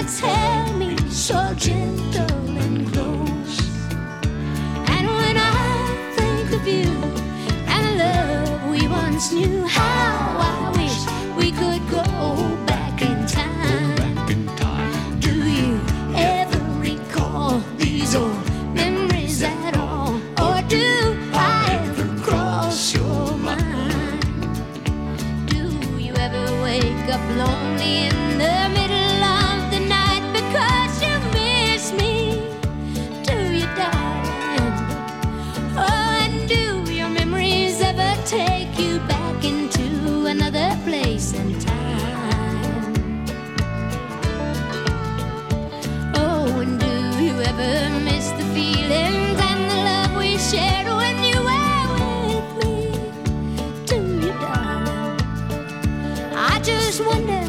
once held me so gentle and close. And when I think of you and the love we once knew, how I wish we could go back in time. Do you ever recall these old memories at all? Or do I ever cross your mind? Do you ever wake up lonely in the middle of the night because you miss me? Do you, darling? Oh, and do your memories ever take you back into another place and time? Oh, and do you ever miss the feelings and the love we shared when you were with me? Do you, darling? I just wonder